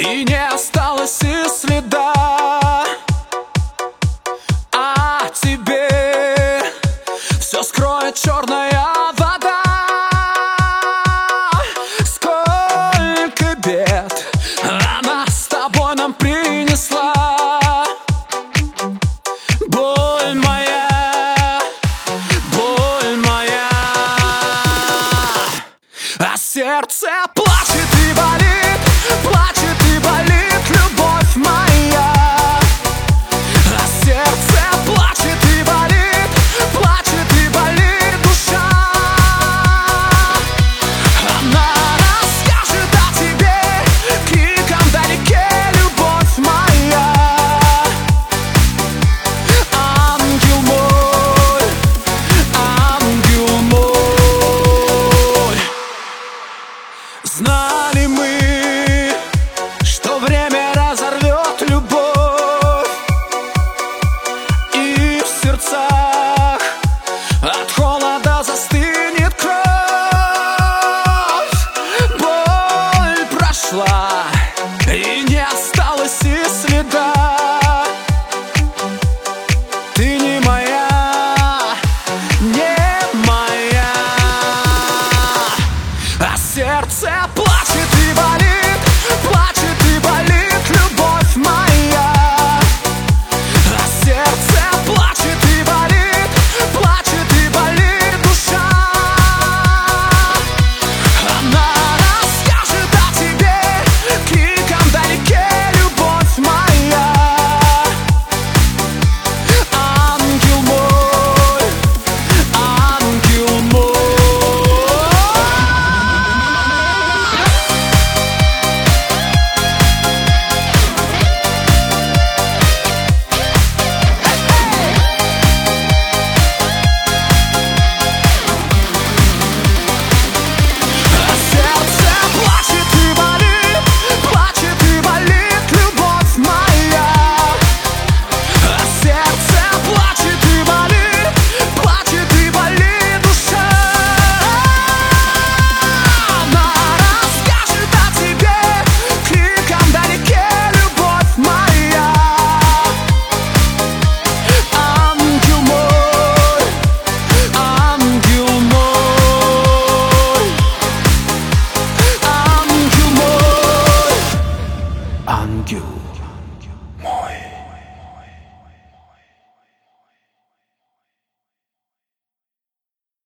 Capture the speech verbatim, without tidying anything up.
и не осталось и следа. А тебе все скроет черная вода. Сколько бед она с тобой нам принесла. Боль моя, боль моя, а сердце плачет и болит, плачет и болит, любовь моя. А сердце плачет и болит, плачет и болит душа. Она расскажет о тебе криком вдалеке, любовь моя. Ангел мой, ангел мой. Знали мы, что время разорвет любовь, и в сердцах от холода застынет кровь. Боль прошла, и не осталось и следа. Ты не моя, не моя, а сердце плачет и болит, плачет и болит, любовь моя. А сердце плачет и болит, плачет и болит душа. Она расскажет о тебе криком вдалеке, любовь моя. Ангел мой, ангел мой. А сердце плачет и болит, плачет и болит, любовь моя. А сердце плачет и болит, плачет и болит душа. Она расскажет о тебе криком вдалеке, любовь моя. Ангел мой, ангел мой, ангел мой, ангел.